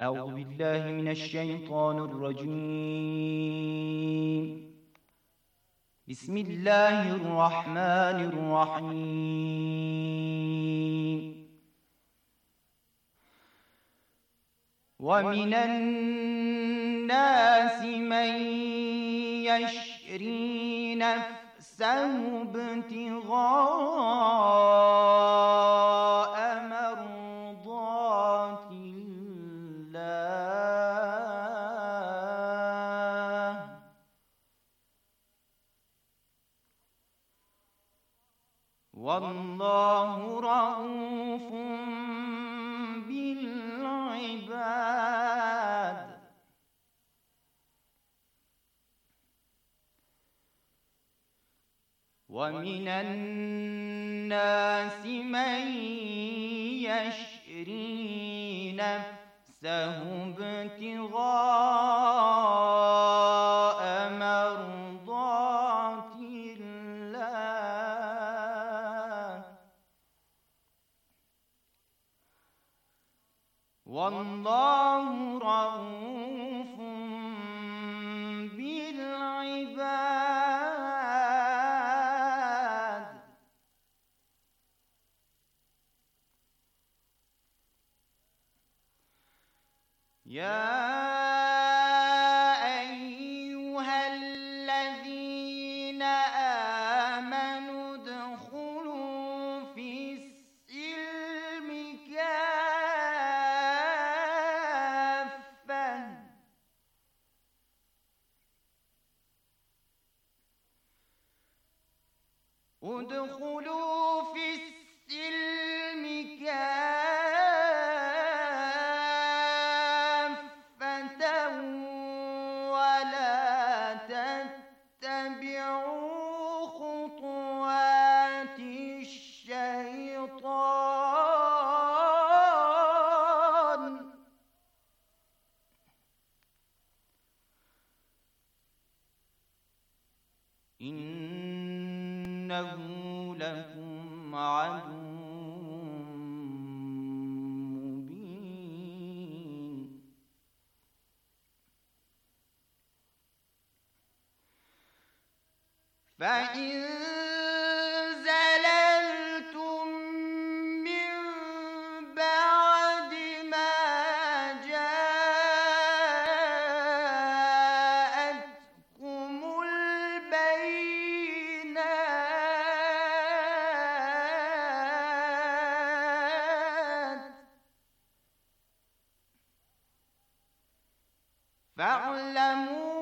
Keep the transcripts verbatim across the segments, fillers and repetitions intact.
أعوذ بالله من الشيطان الرجيم. بسم الله الرحمن الرحيم. ومن الناس من يشري نفسه ابتغاء مرضات الله والله رؤوف بالعباد. ومن الناس من يشري نفسه ابتغاء مرضات الله والله رؤوف بالعباد. يا أيها الذين آمنوا ادخلوا في السلم كافة ادخلوا في السلم كافة ولا تتبعوا خطوات الشيطان إنه لكم عدو مبين. فإن زللتم من بعد ما جاءتكم البينات فاعلموا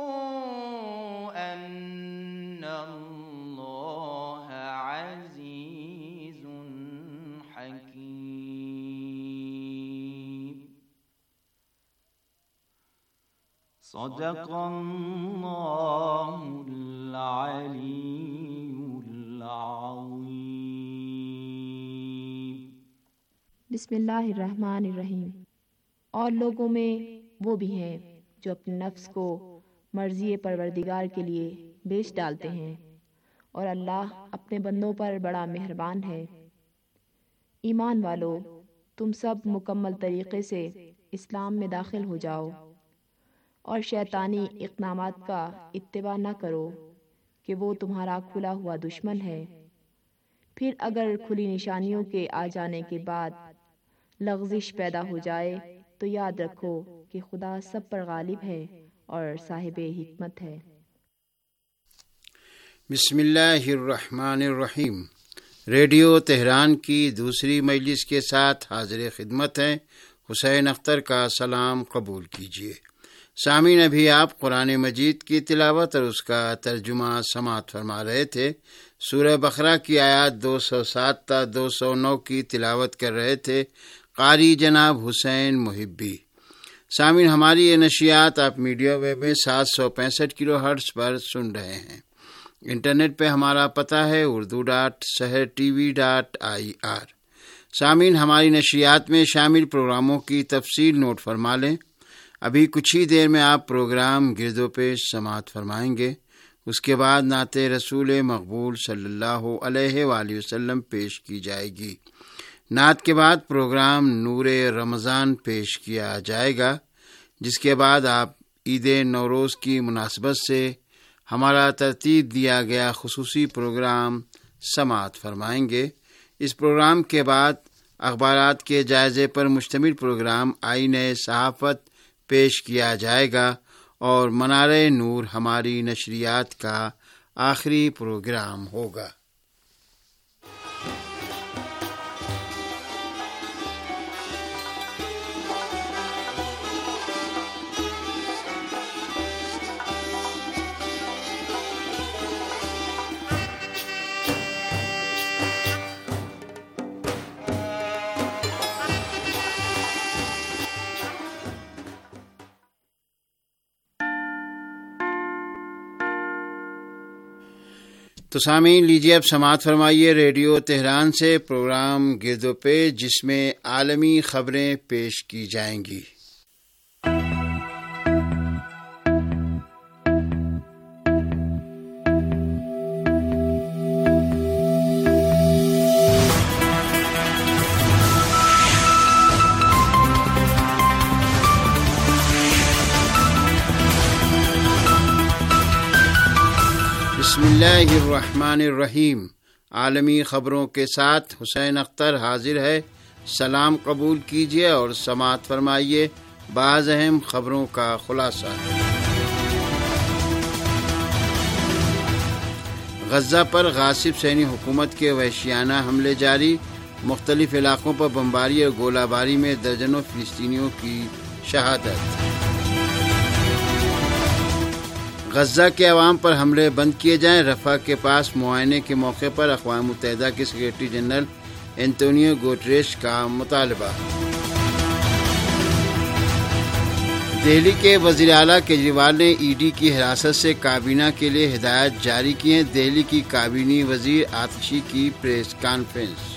أن الله عزيز حكيم. صدق الله العلي العظيم. बिस्मिल्लाहिर्रहमानिर्रहीम। और लोगों में वो भी हैं जो अपने नफ्स को मर्ज़ी परवरदिगार के लिए बेच डालते हैं और अल्लाह अपने बंदों पर बड़ा मेहरबान है। ईमान वालों, तुम सब मुकम्मल तरीक़े से इस्लाम में दाखिल हो जाओ और शैतानी इक़दामात का इत्तिबा न करो कि वो तुम्हारा खुला हुआ दुश्मन है। फिर अगर खुली निशानियों के आ जाने के बाद लग़ज़िश पैदा हो जाए तो याद रखो कि खुदा सब पर गालिब है और साहिब हिकमत है। बिस्मिल्लाहिर्रहमानिर्रहीम। रेडियो तेहरान की दूसरी मजलिस के साथ हाजिर खिदमत है। हुसैन अख्तर का सलाम कबूल कीजिए। सामीन, अभी आप कुरान मजीद की तिलावत और उसका तर्जुमा समात फरमा रहे थे। सूरह बकरा की आयत दो सौ सात ता दो सौ नौ की तिलावत कर रहे थे कारी जनाब हुसैन मुहिब्बी। सामीन, हमारी ये नशियात आप मीडिया वेब में सात सौ पैंसठ किलो हर्ट्ज़ पर सुन रहे हैं। इंटरनेट पे हमारा पता है Urdu dot Sahar TV dot I R. सामीन, हमारी नशियात में शामिल प्रोग्रामों की तफसील नोट फरमा लें। अभी कुछ ही देर में आप प्रोग्राम गिरदो पेश समात फरमाएंगे। उसके बाद नाते रसूल मकबूल सल्लल्लाहु अलैहि वसल्लम पेश की जाएगी। نعت کے بعد پروگرام نور رمضان پیش کیا جائے گا، جس کے بعد آپ عید نوروز کی مناسبت سے ہمارا ترتیب دیا گیا خصوصی پروگرام سماعت فرمائیں گے۔ اس پروگرام کے بعد اخبارات کے جائزے پر مشتمل پروگرام آئین صحافت پیش کیا جائے گا اور منار نور ہماری نشریات کا آخری پروگرام ہوگا۔ تو سامعین، لیجیے اب سماعت فرمائیے ریڈیو تہران سے پروگرام گرد و پیش، جس میں عالمی خبریں پیش کی جائیں گی۔ بسم اللہ الرحمن الرحیم۔ عالمی خبروں کے ساتھ حسین اختر حاضر ہے۔ سلام قبول کیجیے اور سماعت فرمائیے بعض اہم خبروں کا خلاصہ۔ غزہ پر غاصب صہیونی حکومت کے وحشیانہ حملے جاری، مختلف علاقوں پر بمباری اور گولہ باری میں درجنوں فلسطینیوں کی شہادت۔ غزہ کے عوام پر حملے بند کیے جائیں، رفح کے پاس معائنے کے موقع پر اقوام متحدہ کے سیکریٹری جنرل اینٹونیو گوٹریش کا مطالبہ۔ دہلی کے وزیر اعلیٰ کیجریوال نے ای ڈی کی حراست سے کابینہ کے لیے ہدایات جاری کی ہیں۔ دہلی کی کابینی وزیر آتشی کی پریس کانفرنس۔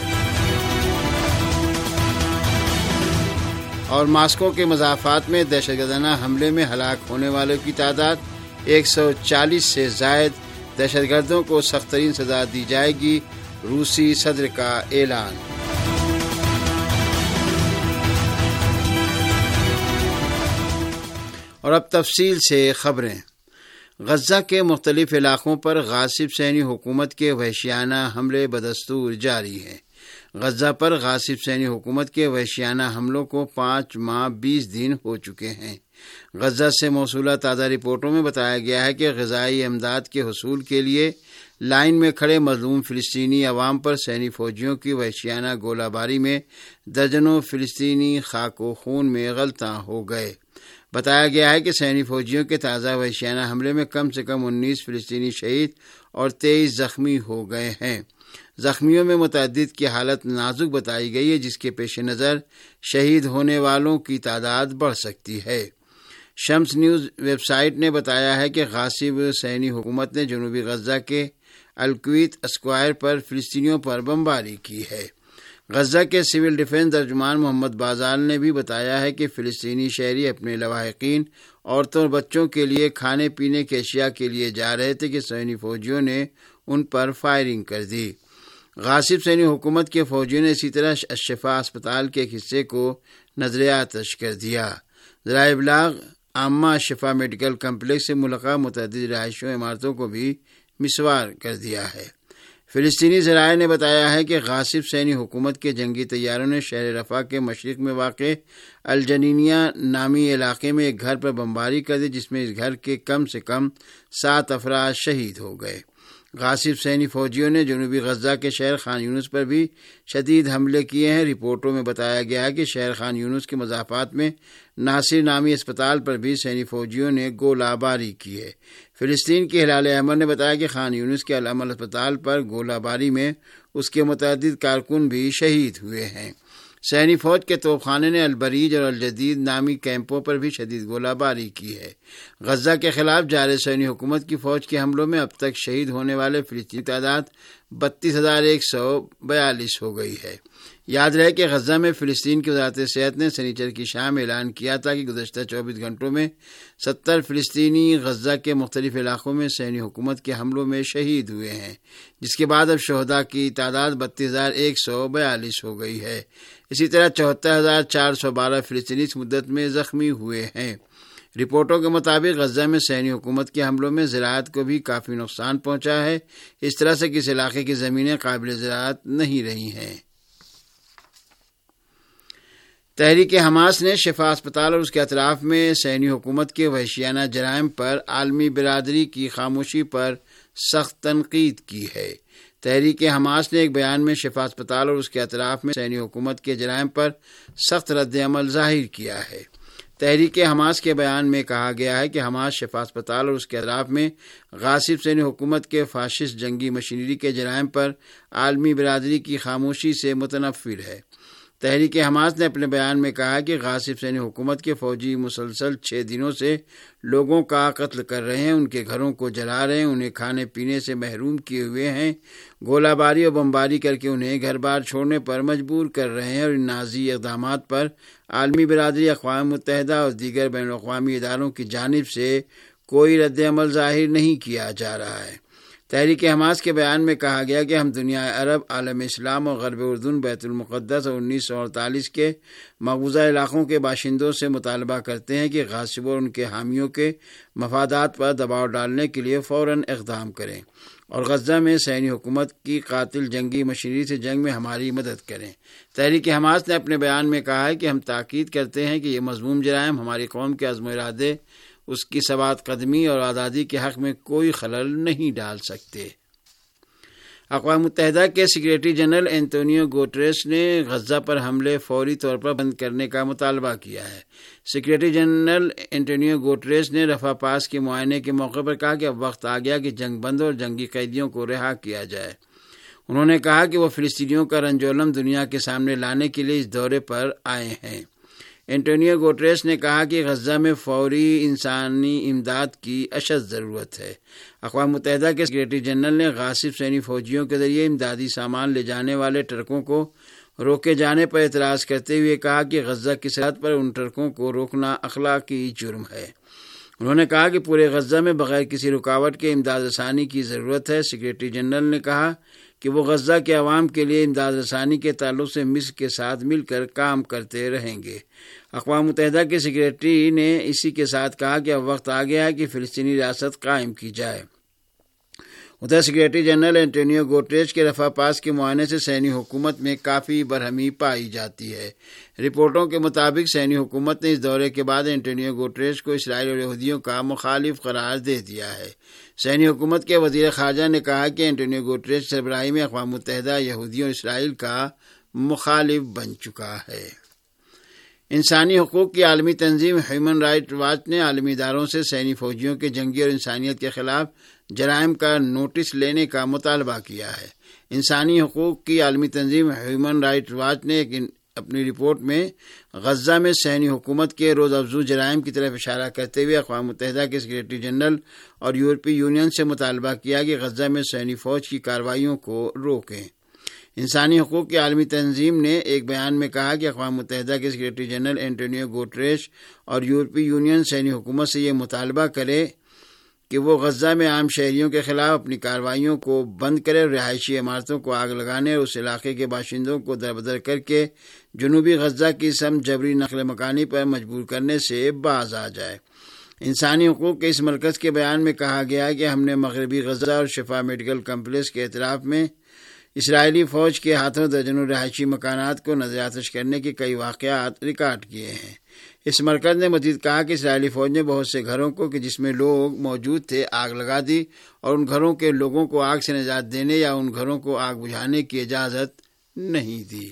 اور ماسکو کے مضافات میں دہشت گردانہ حملے میں ہلاک ہونے والوں کی تعداد ایک سو چالیس سے زائد، دہشت گردوں کو سخت ترین سزا دی جائے گی، روسی صدر کا اعلان۔ اور اب تفصیل سے خبریں۔ غزہ کے مختلف علاقوں پر غاصب صہیونی حکومت کے وحشیانہ حملے بدستور جاری ہیں۔ غزہ پر غاصب صہیونی حکومت کے وحشیانہ حملوں کو پانچ ماہ بیس دن ہو چکے ہیں۔ غزہ سے موصولہ تازہ رپورٹوں میں بتایا گیا ہے کہ غذائی امداد کے حصول کے لیے لائن میں کھڑے مظلوم فلسطینی عوام پر صہیونی فوجیوں کی وحشیانہ گولہ باری میں درجنوں فلسطینی خاک و خون میں غلطاں ہو گئے۔ بتایا گیا ہے کہ صہیونی فوجیوں کے تازہ وحشیانہ حملے میں کم سے کم انیس فلسطینی شہید اور تیئیس زخمی ہو گئے ہیں۔ زخمیوں میں متعدد کی حالت نازک بتائی گئی ہے، جس کے پیش نظر شہید ہونے والوں کی تعداد بڑھ سکتی ہے۔ شمس نیوز ویب سائٹ نے بتایا ہے کہ غاصب صہیونی حکومت نے جنوبی غزہ کے الکویت اسکوائر پر فلسطینیوں پر بمباری کی ہے۔ غزہ کے سول ڈیفنس ترجمان محمد بازال نے بھی بتایا ہے کہ فلسطینی شہری اپنے لواحقین، عورتوں اور بچوں کے لیے کھانے پینے کی اشیاء کے لیے جا رہے تھے کہ صہیونی فوجیوں نے ان پر فائرنگ کر دی۔ غاصب صہیونی حکومت کے فوجیوں نے اسی طرح الشفا اسپتال کے ایک حصے کو نظر آتش کر دیا۔ ذرائع ابلاغ عامہ شفا میڈیکل کمپلیکس سے ملحقہ متعدد رہائشوں عمارتوں کو بھی مسمار کر دیا ہے۔ فلسطینی ذرائع نے بتایا ہے کہ غاصب صہیونی حکومت کے جنگی طیاروں نے شہر رفح کے مشرق میں واقع الجنینیہ نامی علاقے میں ایک گھر پر بمباری کر دی، جس میں اس گھر کے کم سے کم سات افراد شہید ہو گئے۔ غاصب صہیونی فوجیوں نے جنوبی غزہ کے شہر خان یونس پر بھی شدید حملے کیے ہیں۔ رپورٹوں میں بتایا گیا ہے کہ شہر خان یونس کے مضافات میں ناصر نامی اسپتال پر بھی صہیونی فوجیوں نے گولہ باری کی ہے۔ فلسطین کی ہلال احمر نے بتایا کہ خان یونس کے العمل اسپتال پر گولہ باری میں اس کے متعدد کارکن بھی شہید ہوئے ہیں۔ صہیونی فوج کے توپخانے نے البریج اور الجدید نامی کیمپوں پر بھی شدید گولہ باری کی ہے۔ غزہ کے خلاف جاری صہیونی حکومت کی فوج کے حملوں میں اب تک شہید ہونے والے فلسطینی تعداد بتیس ہزار ایک سو بیالیس ہو گئی ہے۔ یاد رہے کہ غزہ میں فلسطین کی وزارت صحت نے سنیچر کی شام اعلان کیا تھا کہ گزشتہ چوبیس گھنٹوں میں ستر فلسطینی غزہ کے مختلف علاقوں میں صہیونی حکومت کے حملوں میں شہید ہوئے ہیں، جس کے بعد اب شہداء کی تعداد بتیس ہزار ایک سو بیالیس ہو گئی ہے۔ اسی طرح چوہتر ہزار چار سو بارہ فلسطینی اس مدت میں زخمی ہوئے ہیں۔ رپورٹوں کے مطابق غزہ میں صہیونی حکومت کے حملوں میں زراعت کو بھی کافی نقصان پہنچا ہے، اس طرح سے کہ اس علاقے کی زمینیں قابل زراعت نہیں رہی ہیں۔ تحریک حماس نے شفا اسپتال اور اس کے اطراف میں صہیونی حکومت کے وحشیانہ جرائم پر عالمی برادری کی خاموشی پر سخت تنقید کی ہے۔ تحریک حماس نے ایک بیان میں شفا اسپتال اور اس کے اطراف میں صہیونی حکومت کے جرائم پر سخت رد عمل ظاہر کیا ہے۔ تحریک حماس کے بیان میں کہا گیا ہے کہ حماس شفا اسپتال اور اس کے اطراف میں غاصب صہیونی حکومت کے فاشسٹ جنگی مشینری کے جرائم پر عالمی برادری کی خاموشی سے متنفر ہے۔ تحریک حماس نے اپنے بیان میں کہا کہ غاصب صہیونی حکومت کے فوجی مسلسل چھ دنوں سے لوگوں کا قتل کر رہے ہیں، ان کے گھروں کو جلا رہے ہیں، انہیں کھانے پینے سے محروم کیے ہوئے ہیں، گولہ باری اور بمباری کر کے انہیں گھر بار چھوڑنے پر مجبور کر رہے ہیں، اور ان نازی اقدامات پر عالمی برادری، اقوام متحدہ اور دیگر بین الاقوامی اداروں کی جانب سے کوئی رد عمل ظاہر نہیں کیا جا رہا ہے۔ تحریک حماس کے بیان میں کہا گیا کہ ہم دنیا عرب، عالم اسلام اور غرب اردن، بیت المقدس اور انیس سو اڑتالیس کے مقبوضہ علاقوں کے باشندوں سے مطالبہ کرتے ہیں کہ غاصبوں اور ان کے حامیوں کے مفادات پر دباؤ ڈالنے کے لیے فوراً اقدام کریں اور غزہ میں صہیونی حکومت کی قاتل جنگی مشینری سے جنگ میں ہماری مدد کریں۔ تحریک حماس نے اپنے بیان میں کہا ہے کہ ہم تاکید کرتے ہیں کہ یہ مذموم جرائم ہماری قوم کے عزم و ارادے، اس کی ثبات قدمی اور آزادی کے حق میں کوئی خلل نہیں ڈال سکتے۔ اقوام متحدہ کے سیکریٹری جنرل اینٹونیو گوٹریس نے غزہ پر حملے فوری طور پر بند کرنے کا مطالبہ کیا ہے۔ سیکریٹری جنرل اینٹونیو گوٹریس نے رفح پاس کے معائنے کے موقع پر کہا کہ اب وقت آ گیا کہ جنگ بند اور جنگی قیدیوں کو رہا کیا جائے۔ انہوں نے کہا کہ وہ فلسطینیوں کا رنج و الم دنیا کے سامنے لانے کے لیے اس دورے پر آئے ہیں۔ اینٹونیو گوٹریس نے کہا کہ غزہ میں فوری انسانی امداد کی اشد ضرورت ہے۔ اقوام متحدہ کے سیکریٹری جنرل نے غاصب صہیونی فوجیوں کے ذریعے امدادی سامان لے جانے والے ٹرکوں کو روکے جانے پر اعتراض کرتے ہوئے کہا کہ غزہ کی سرحد پر ان ٹرکوں کو روکنا اخلاقی جرم ہے۔ انہوں نے کہا کہ پورے غزہ میں بغیر کسی رکاوٹ کے امداد رسانی کی ضرورت ہے۔ سیکریٹری جنرل نے کہا کہ وہ غزہ کے عوام کے لیے امداد رسانی کے تعلق سے مصر کے ساتھ مل کر کام کرتے رہیں گے۔ اقوام متحدہ کے سیکریٹری نے اسی کے ساتھ کہا کہ اب وقت آ گیا ہے کہ فلسطینی ریاست قائم کی جائے۔ ادھر سیکریٹری جنرل اینٹونیو گوٹریس کے رفح پاس کے معائنے سے صہیونی حکومت میں کافی برہمی پائی جاتی ہے۔ رپورٹوں کے مطابق صہیونی حکومت نے اس دورے کے بعد اینٹونیو گوٹریس کو اسرائیل اور یہودیوں کا مخالف قرار دے دیا ہے۔ صہیونی حکومت کے وزیر خارجہ نے کہا کہ اینٹونیو گوٹریس سربراہی میں اقوام متحدہ یہودیوں اور اسرائیل کا مخالف بن چکا ہے۔ انسانی حقوق کی عالمی تنظیم ہیومن رائٹ واچ نے عالمی اداروں سے صہیونی فوجیوں کے جنگی اور انسانیت کے خلاف جرائم کا نوٹس لینے کا مطالبہ کیا ہے۔ انسانی حقوق کی عالمی تنظیم ہیومن رائٹ واچ نے ایک اپنی رپورٹ میں غزہ میں صہیونی حکومت کے روز افزوں جرائم کی طرف اشارہ کرتے ہوئے اقوام متحدہ کے سیکریٹری جنرل اور یورپی یونین سے مطالبہ کیا کہ غزہ میں صہیونی فوج کی کارروائیوں کو روکیں۔ انسانی حقوق کی عالمی تنظیم نے ایک بیان میں کہا کہ اقوام متحدہ کے سیکریٹری جنرل اینٹونیو گوٹریس اور یورپی یونین صہیونی حکومت سے یہ مطالبہ کرے کہ وہ غزہ میں عام شہریوں کے خلاف اپنی کارروائیوں کو بند کرے اور رہائشی عمارتوں کو آگ لگانے اور اس علاقے کے باشندوں کو دربدر کر کے جنوبی غزہ کی سمت جبری نقل مکانی پر مجبور کرنے سے باز آ جائے۔ انسانی حقوق کے اس مرکز کے بیان میں کہا گیا کہ ہم نے مغربی غزہ اور شفا میڈیکل کمپلیکس کے اطراف میں اسرائیلی فوج کے ہاتھوں درجنوں رہائشی مکانات کو نظر آتش کرنے کے کئی واقعات ریکارڈ کیے ہیں۔ اس مرکز نے مزید کہا کہ اسرائیلی فوج نے بہت سے گھروں کو کہ جس میں لوگ موجود تھے آگ لگا دی اور ان گھروں کے لوگوں کو آگ سے نجات دینے یا ان گھروں کو آگ بجھانے کی اجازت نہیں دی۔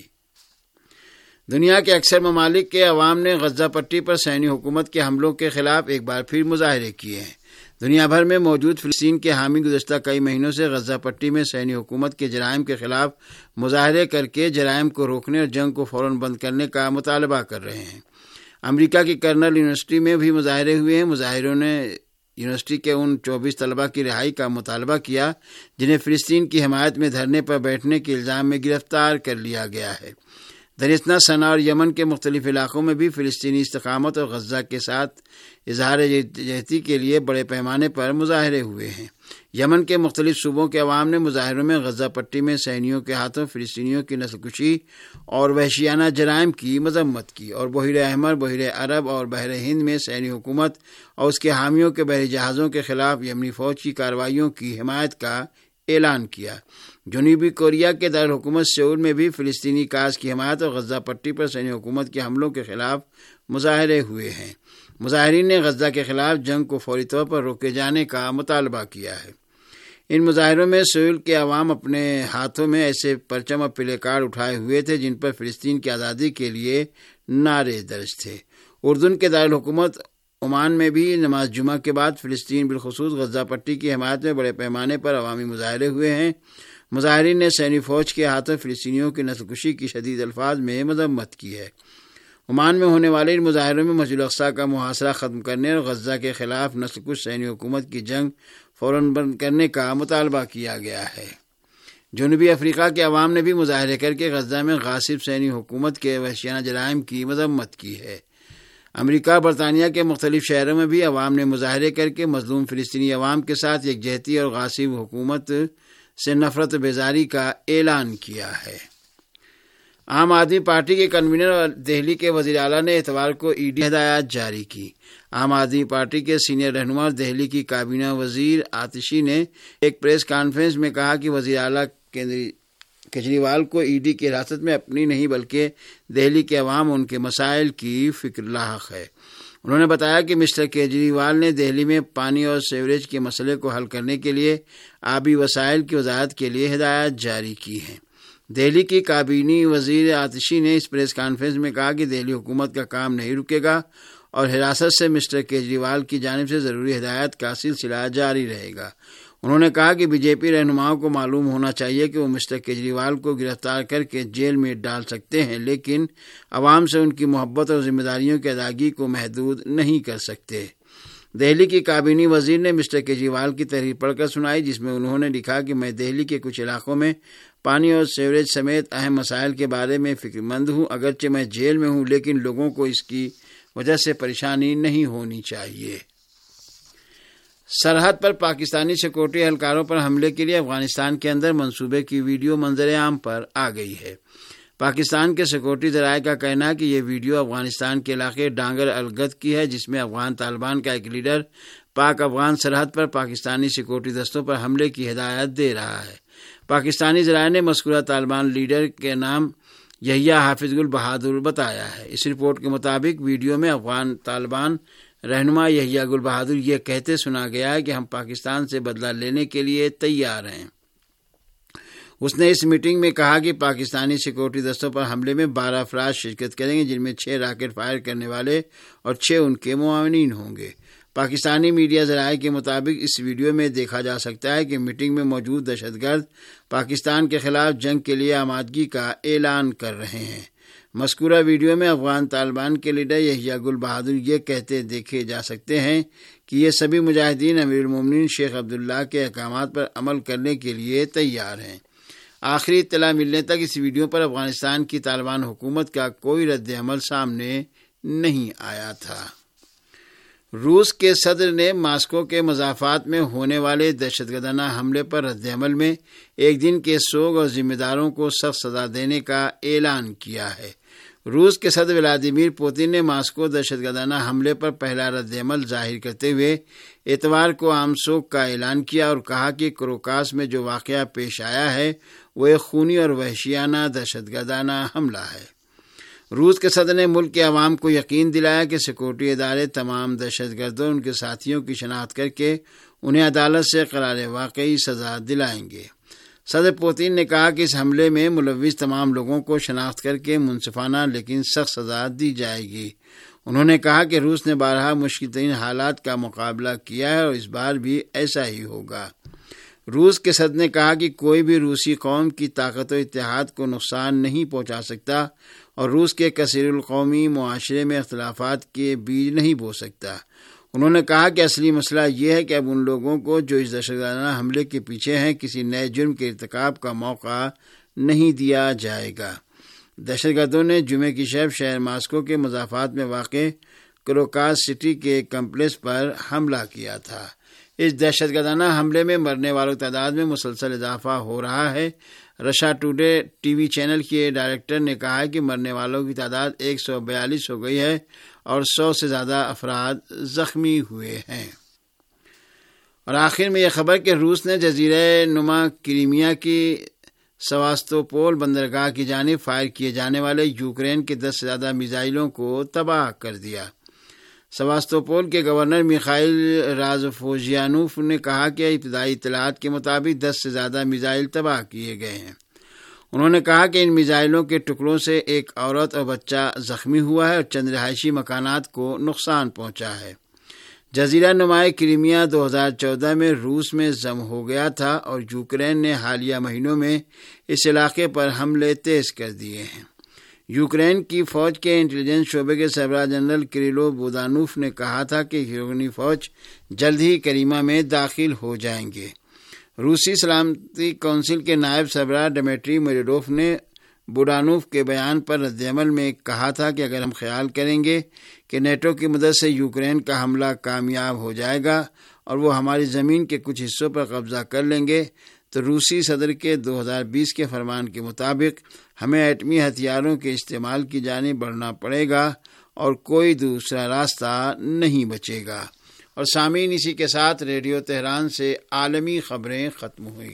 دنیا کے اکثر ممالک کے عوام نے غزہ پٹی پر صہیونی حکومت کے حملوں کے خلاف ایک بار پھر مظاہرے کیے ہیں۔ دنیا بھر میں موجود فلسطین کے حامی گزشتہ کئی مہینوں سے غزہ پٹی میں صہیونی حکومت کے جرائم کے خلاف مظاہرے کر کے جرائم کو روکنے اور جنگ کو فوراً بند کرنے کا مطالبہ کر رہے ہیں۔ امریکہ کی کرنل یونیورسٹی میں بھی مظاہرے ہوئے ہیں۔ مظاہروں نے یونیورسٹی کے ان چوبیس طلبہ کی رہائی کا مطالبہ کیا جنہیں فلسطین کی حمایت میں دھرنے پر بیٹھنے کے الزام میں گرفتار کر لیا گیا ہے۔ درستنا صنعا اور یمن کے مختلف علاقوں میں بھی فلسطینی استقامت اور غزہ کے ساتھ اظہار یکجہتی کے لیے بڑے پیمانے پر مظاہرے ہوئے ہیں۔ یمن کے مختلف صوبوں کے عوام نے مظاہروں میں غزہ پٹی میں صہیونیوں کے ہاتھوں فلسطینیوں کی نسل کشی اور وحشیانہ جرائم کی مذمت کی، اور بحیرہ احمر، بحیرہ عرب اور بحر ہند میں صہیونی حکومت اور اس کے حامیوں کے بحری جہازوں کے خلاف یمنی فوج کی کارروائیوں کی حمایت کا اعلان کیا۔ جنوبی کوریا کے دارالحکومت سیول میں بھی فلسطینی کاز کی حمایت اور غزہ پٹی پر صہیونی حکومت کے حملوں کے خلاف مظاہرے ہوئے ہیں۔ مظاہرین نے غزہ کے خلاف جنگ کو فوری طور پر روکے جانے کا مطالبہ کیا ہے۔ ان مظاہروں میں سیول کے عوام اپنے ہاتھوں میں ایسے پرچم اور پلے کارڈ اٹھائے ہوئے تھے جن پر فلسطین کی آزادی کے لیے نعرے درج تھے۔ اردن کے دارالحکومت عمان میں بھی نماز جمعہ کے بعد فلسطین بالخصوص غزہ پٹی کی حمایت میں بڑے پیمانے پر عوامی مظاہرے ہوئے ہیں۔ مظاہرین نے صہیونی فوج کے ہاتھوں فلسطینیوں کی نسل کشی کی شدید الفاظ میں مذمت کی ہے۔ عمان میں ہونے والے ان مظاہروں میں مسجد الاقصیٰ کا محاصرہ ختم کرنے اور غزہ کے خلاف نسل کش صہیونی حکومت کی جنگ فوراً بند کرنے کا مطالبہ کیا گیا ہے۔ جنوبی افریقہ کے عوام نے بھی مظاہرے کر کے غزہ میں غاصب صہیونی حکومت کے وحشیانہ جرائم کی مذمت کی ہے۔ امریکہ اور برطانیہ کے مختلف شہروں میں بھی عوام نے مظاہرے کر کے مظلوم فلسطینی عوام کے ساتھ یکجہتی اور غاصب حکومت سے نفرت بیزاری کا اعلان کیا ہے۔ عام آدمی پارٹی کے کنوینر اور دہلی کے وزیر اعلیٰ نے اتوار کو ای ڈی ہدایات جاری کی۔ عام آدمی پارٹی کے سینئر رہنما اور دہلی کی کابینہ وزیر آتشی نے ایک پریس کانفرنس میں کہا کہ وزیر اعلیٰ کیجریوال کو ای ڈی کی حراست میں اپنی نہیں بلکہ دہلی کے عوام ان کے مسائل کی فکر لاحق ہے۔ انہوں نے بتایا کہ مسٹر کیجریوال نے دہلی میں پانی اور سیوریج کے مسئلے کو حل کرنے کے لیے آبی وسائل کی وزارت کے لیے ہدایات جاری کی ہیں۔ دہلی کی کابینی وزیر آتشی نے اس پریس کانفرنس میں کہا کہ دہلی حکومت کا کام نہیں رکے گا اور حراست سے مسٹر کیجریوال کی جانب سے ضروری ہدایات کا سلسلہ جاری رہے گا۔ انہوں نے کہا کہ بی جے پی رہنماؤں کو معلوم ہونا چاہیے کہ وہ مسٹر کیجریوال کو گرفتار کر کے جیل میں ڈال سکتے ہیں، لیکن عوام سے ان کی محبت اور ذمہ داریوں کی ادائیگی کو محدود نہیں کر سکتے۔ دہلی کی کابینی وزیر نے مسٹر کیجریوال کی تحریر پڑھ کر سنائی، جس میں انہوں نے لکھا کہ میں دہلی کے کچھ علاقوں میں پانی اور سیوریج سمیت اہم مسائل کے بارے میں فکر مند ہوں۔ اگرچہ میں جیل میں ہوں لیکن لوگوں کو اس کی وجہ سے پریشانی نہیں ہونی چاہیے۔ سرحد پر پاکستانی سیکورٹی اہلکاروں پر حملے کے لیے افغانستان کے اندر منصوبے کی ویڈیو منظر عام پر آ گئی ہے۔ پاکستان کے سیکورٹی ذرائع کا کہنا ہے کہ یہ ویڈیو افغانستان کے علاقے ڈانگر الگد کی ہے، جس میں افغان طالبان کا ایک لیڈر پاک افغان سرحد پر پاکستانی سیکورٹی دستوں پر حملے کی ہدایت دے رہا ہے۔ پاکستانی ذرائع نے مذکورہ طالبان لیڈر کے نام یحییٰ حافظ گل بہادر بتایا ہے۔ اس رپورٹ کے مطابق ویڈیو میں افغان طالبان رہنما یحییٰ گل بہادر یہ کہتے سنا گیا ہے کہ ہم پاکستان سے بدلہ لینے کے لیے تیار ہیں۔ اس نے اس میٹنگ میں کہا کہ پاکستانی سیکورٹی دستوں پر حملے میں بارہ افراد شرکت کریں گے، جن میں چھ راکٹ فائر کرنے والے اور چھ ان کے معاونین ہوں گے۔ پاکستانی میڈیا ذرائع کے مطابق اس ویڈیو میں دیکھا جا سکتا ہے کہ میٹنگ میں موجود دہشت گرد پاکستان کے خلاف جنگ کے لیے آمادگی کا اعلان کر رہے ہیں۔ مذکورہ ویڈیو میں افغان طالبان کے لیڈر یحییٰ گل بہادر یہ کہتے دیکھے جا سکتے ہیں کہ یہ سبھی مجاہدین امیر المومنین شیخ عبداللہ کے احکامات پر عمل کرنے کے لیے تیار ہیں۔ آخری اطلاع ملنے تک اس ویڈیو پر افغانستان کی طالبان حکومت کا کوئی رد عمل سامنے نہیں آیا تھا۔ روس کے صدر نے ماسکو کے مضافات میں ہونے والے دہشت گردانہ حملے پر رد عمل میں ایک دن کے سوگ اور ذمہ داروں کو سخت سزا دینے کا اعلان کیا ہے۔ روس کے صدر ولادیمیر پوتن نے ماسکو دہشت گردانہ حملے پر پہلا رد عمل ظاہر کرتے ہوئے اتوار کو عام سوگ کا اعلان کیا اور کہا کہ کروکاس میں جو واقعہ پیش آیا ہے وہ ایک خونی اور وحشیانہ دہشت گردانہ حملہ ہے۔ روس کے صدر نے ملک کے عوام کو یقین دلایا کہ سیکورٹی ادارے تمام دہشت گردوں اور ان کے ساتھیوں کی شناخت کر کے انہیں عدالت سے قرار واقعی سزا دلائیں گے۔ صدر پوتین نے کہا کہ اس حملے میں ملوث تمام لوگوں کو شناخت کر کے منصفانہ لیکن سخت سزا دی جائے گی۔ انہوں نے کہا کہ روس نے بارہا مشکل ترین حالات کا مقابلہ کیا ہے اور اس بار بھی ایسا ہی ہوگا۔ روس کے صدر نے کہا کہ کوئی بھی روسی قوم کی طاقت و اتحاد کو نقصان نہیں پہنچا سکتا اور روس کے کثیر القومی معاشرے میں اختلافات کے بیج نہیں بو سکتا۔ انہوں نے کہا کہ اصلی مسئلہ یہ ہے کہ اب ان لوگوں کو جو اس دہشتگردانہ حملے کے پیچھے ہیں کسی نئے جرم کے ارتکاب کا موقع نہیں دیا جائے گا۔ دہشت گردوں نے جمعے کی شب شہر ماسکو کے مضافات میں واقع کروکاس سٹی کے ایک کمپلیکس پر حملہ کیا تھا۔ اس دہشت گردانہ حملے میں مرنے والوں کی تعداد میں مسلسل اضافہ ہو رہا ہے۔ Russia Today T V channel کے ڈائریکٹر نے کہا کہ مرنے والوں کی تعداد ایک سو بیالیس ہو گئی ہے اور سو سے زیادہ افراد زخمی ہوئے ہیں۔ اور آخر میں یہ خبر کہ روس نے جزیرہ نما کریمیا کی سواستوپول بندرگاہ کی جانب فائر کیے جانے والے یوکرین کے دس سے زیادہ میزائلوں کو تباہ کر دیا۔ سواستوپول کے گورنر میخائل رازفوژیانوف نے کہا کہ ابتدائی اطلاعات کے مطابق دس سے زیادہ میزائل تباہ کیے گئے ہیں۔ انہوں نے کہا کہ ان میزائلوں کے ٹکڑوں سے ایک عورت اور بچہ زخمی ہوا ہے اور چند رہائشی مکانات کو نقصان پہنچا ہے۔ جزیرہ نما کریمیا دو ہزار چودہ میں روس میں ضم ہو گیا تھا اور یوکرین نے حالیہ مہینوں میں اس علاقے پر حملے تیز کر دیے ہیں۔ یوکرین کی فوج کے انٹیلیجنس شعبے کے سربراہ جنرل کریلو بودانوف نے کہا تھا کہ یوکرینی فوج جلد ہی کریمیا میں داخل ہو جائیں گے۔ روسی سلامتی کونسل کے نائب سربراہ ڈمیٹری میریڈوف نے بودانوف کے بیان پر رد عمل میں کہا تھا کہ اگر ہم خیال کریں گے کہ نیٹو کی مدد سے یوکرین کا حملہ کامیاب ہو جائے گا اور وہ ہماری زمین کے کچھ حصوں پر قبضہ کر لیں گے تو روسی صدر کے دو ہزار بیس کے فرمان کے مطابق ہمیں ایٹمی ہتھیاروں کے استعمال کی جانب بڑھنا پڑے گا اور کوئی دوسرا راستہ نہیں بچے گا۔ اور سامعین، اسی کے ساتھ ریڈیو تہران سے عالمی خبریں ختم ہوئیں۔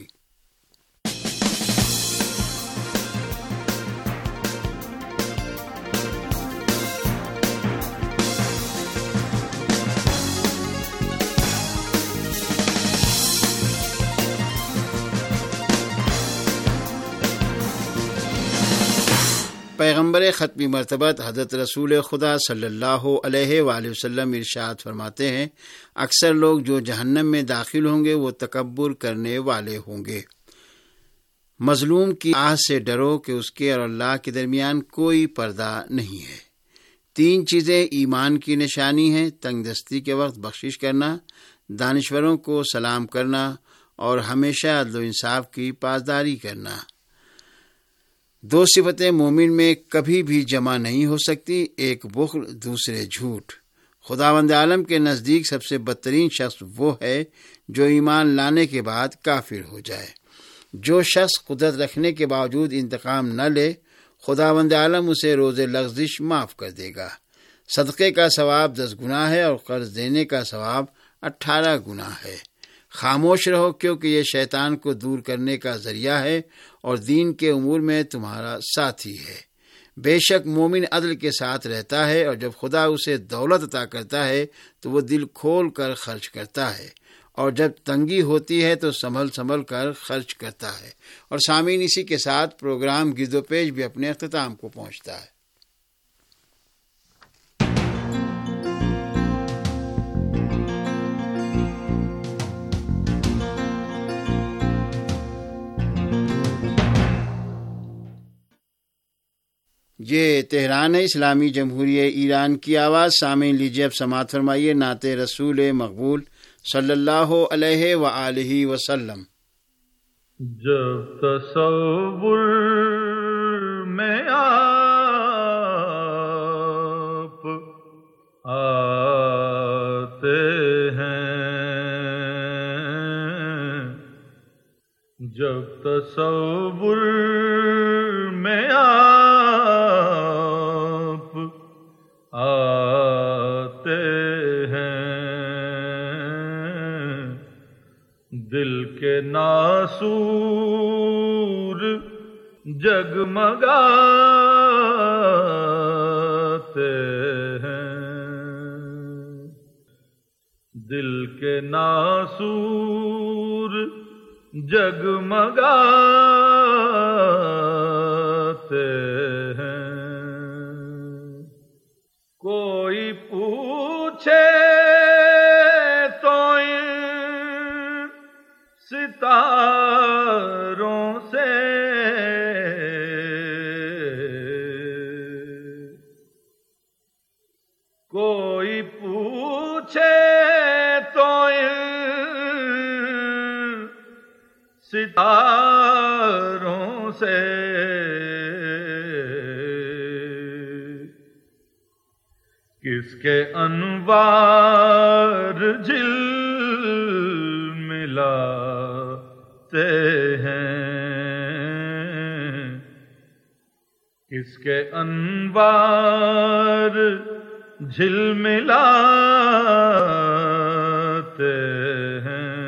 پیغمبر ختمی مرتبت حضرت رسول خدا صلی اللہ علیہ وآلہ وسلم ارشاد فرماتے ہیں، اکثر لوگ جو جہنم میں داخل ہوں گے وہ تکبر کرنے والے ہوں گے۔ مظلوم کی آہ سے ڈرو کہ اس کے اور اللہ کے درمیان کوئی پردہ نہیں ہے۔ تین چیزیں ایمان کی نشانی ہیں: تنگ دستی کے وقت بخشش کرنا، دانشوروں کو سلام کرنا اور ہمیشہ عدل و انصاف کی پاسداری کرنا۔ دو صفتیں مومن میں کبھی بھی جمع نہیں ہو سکتی، ایک بخل، دوسرے جھوٹ۔ خداوند عالم کے نزدیک سب سے بدترین شخص وہ ہے جو ایمان لانے کے بعد کافر ہو جائے۔ جو شخص قدرت رکھنے کے باوجود انتقام نہ لے، خداوند عالم اسے روز لغزش معاف کر دے گا۔ صدقے کا ثواب دس گنا ہے اور قرض دینے کا ثواب اٹھارہ گنا ہے۔ خاموش رہو کیونکہ یہ شیطان کو دور کرنے کا ذریعہ ہے اور دین کے امور میں تمہارا ساتھی ہے۔ بے شک مومن عدل کے ساتھ رہتا ہے اور جب خدا اسے دولت عطا کرتا ہے تو وہ دل کھول کر خرچ کرتا ہے اور جب تنگی ہوتی ہے تو سنبھل سنبھل کر خرچ کرتا ہے۔ اور سامعین، اسی کے ساتھ پروگرام گرد و پیش بھی اپنے اختتام کو پہنچتا ہے۔ یہ تہران ہے، اسلامی جمہوریہ ایران کی آواز۔ سامعین، لیجیے اب سماعت فرمائیے نعت رسول مقبول صلی اللہ علیہ وآلہ وسلم۔ جب تصور میں آپ آتے ہیں، جب تصور میں آپ آتے ہیں، دل کے ناسور جگمگاتے ہیں، دل کے ناسور جگمگاتے ہیں۔ کوئی پوچھے تو ان ستاروں سے کوئی پوچھے ستاروں سے کس کے انوار جل ملاتے ہیں، کس کے انوار جھلملاتے ہیں،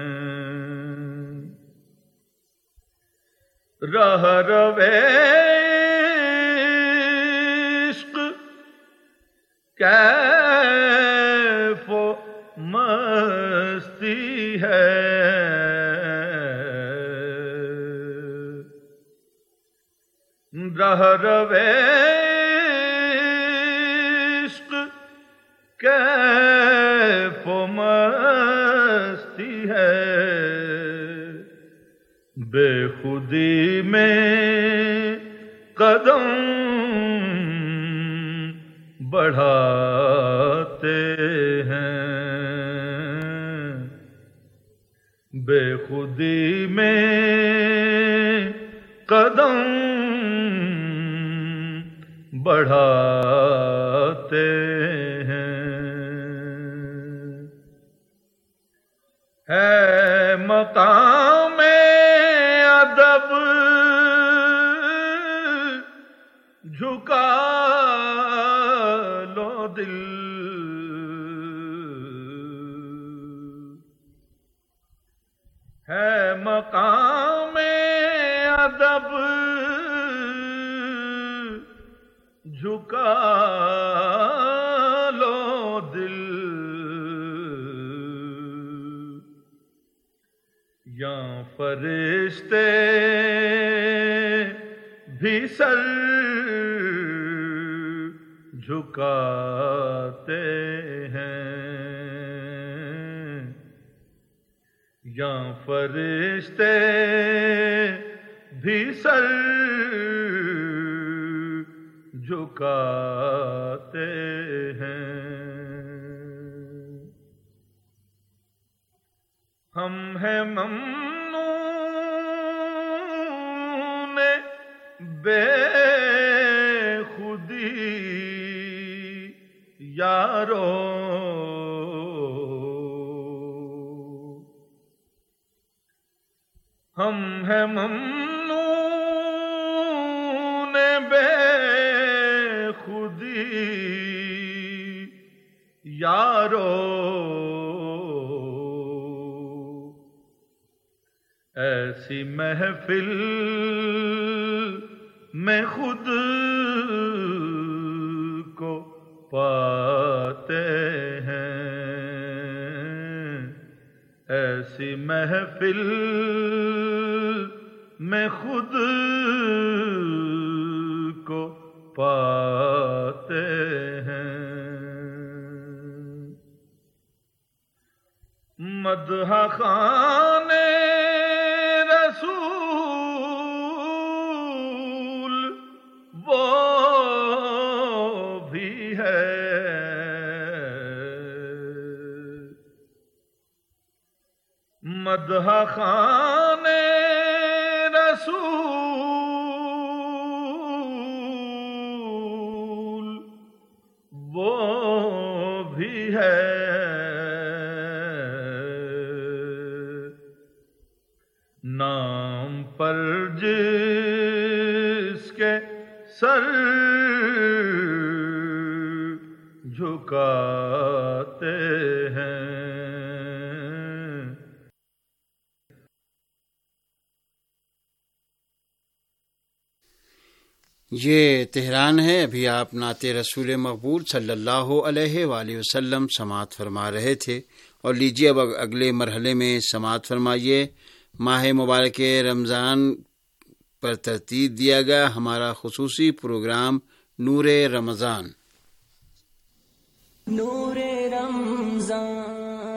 رہ رویشق کیف و مستی ہے، رہ رویشق کیف و مستی ہے، بے خودی میں قدم بڑھاتے ہیں، بے خودی میں قدم بڑھاتے ہیں، ہے مقام ادب جھکا لو دل، ہے مقام ادب جھکا لو دل، یا فرشتے بھی سر جھکاتے ہیں، یا فرشتے بھی سر جھکاتے ہیں، ہم ہیں ممنون بے خودی یارو، ہم ہیں ممنون بے خودی یارو، ایسی محفل میں خود کو پاتے ہیں، ایسی محفل میں خود کو پاتے ہیں، مدح خانے رسول وہ بھی ہے، مدح خانے رسول وہ بھی ہے، نام پر جس کے سر جھکاتے ہیں، یہ تہران ہے۔ ابھی آپ نعت رسول مقبول صلی اللہ علیہ وآلہ وسلم سماعت فرما رہے تھے، اور لیجیے اب اگلے مرحلے میں سماعت فرمائیے ماہ مبارک رمضان پر ترتیب دیا گیا ہمارا خصوصی پروگرام نور رمضان۔ نور